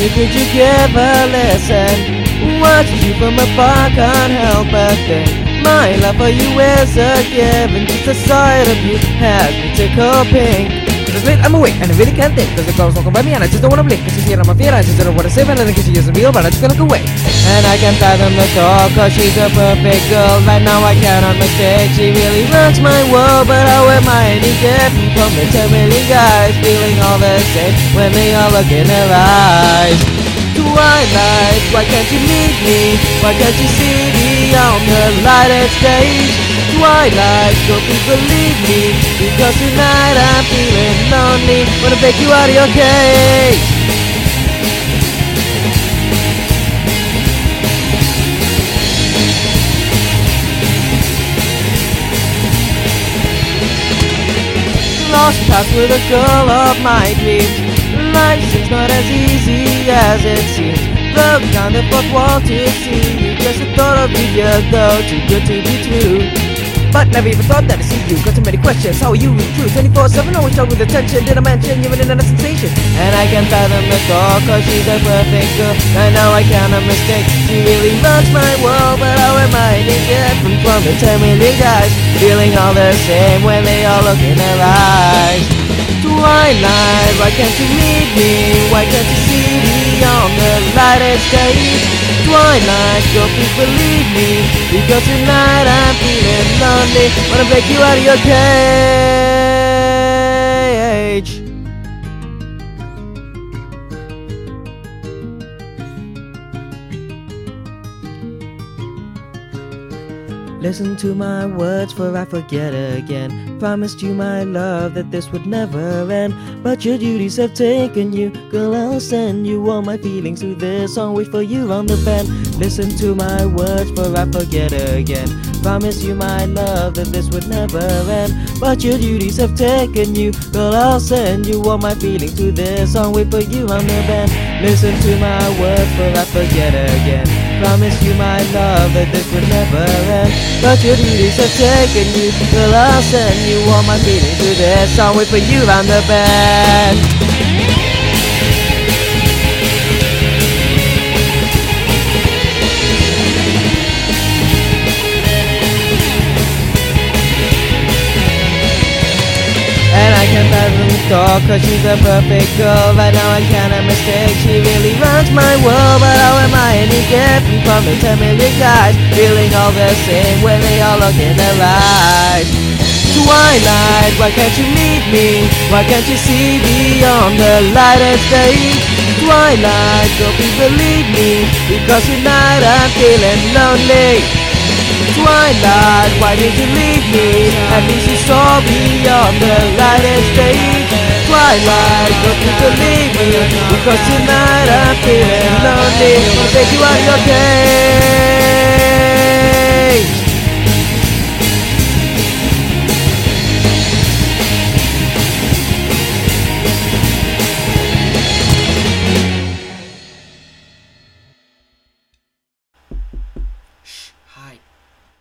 me, could you give a listen? Watching you from afar, can't help but think my love for you is a given. Just the sight of you has me tickle pink. Cause late I'm awake and I really can't think. Cause the girls walking by me and I just don't wanna blink. Cause she's here on my feet, I just don't wanna say anything. Cause she isn't real, but I just gonna look away. And I can't fathom the thought, cause she's a perfect girl. Right now I cannot mistake, she really runs my world. But how am I any different from the 10 million guys feeling all the same when they all look in her eyes? Twilight, why can't you meet me? Why can't you see me on the lighted stage? Twilight, don't you believe me? Because tonight I'm feeling lonely. Wanna break you out of your cage. Lost path with a girl of my dreams. Life seems not as easy as it seems. Broke down the fourth wall to see you. Just the thought of you, you're though too good to be true. But never even thought that I see you. Got so many questions, how are you with you? 24/7 always talk with attention. Did I mention you're in another sensation? And I can't fathom the thought, cause she's a perfect girl. I know I cannot mistake, she really runs my world. But how am I any different from the 10 million guys feeling all the same when they all look in her eyes? Twilight, why can't you meet me? Why can't you see me on the lighted stage? Twilight, don't you believe me? Because tonight I'm feeling lonely. Wanna break you out of your cage. Listen to my words, for I forget again. Promised you my love, that this would never end. But your duties have taken you. Girl, I'll send you all my feelings through this song. Wait for you on the bend. Listen to my words, for I forget again. Promise you my love, that this would never end. But your duties have taken you. Girl, I'll send you all my feelings through this song. Wait for you on the bend. Listen to my words, for I forget again. Promise you my love, that this would never end. But your duties have taken you. Girl, I'll send you all my feelings through this song. Wait for you on the bend. And I can't fathom the thought, cause she's a perfect girl. Right now I cannot mistake, she really runs my world. But how am I any different from the 10 million guys feeling all the same when they all look in her eyes? Twilight, why can't you meet me? Why can't you see me on the lighted stage? Twilight, don't you believe me? Because tonight I'm feeling lonely. Twilight, why did you leave me? At least you saw me on the lighted stage. Twilight, don't you believe me? Because tonight I'm feeling lonely. I'll take you out of your cage.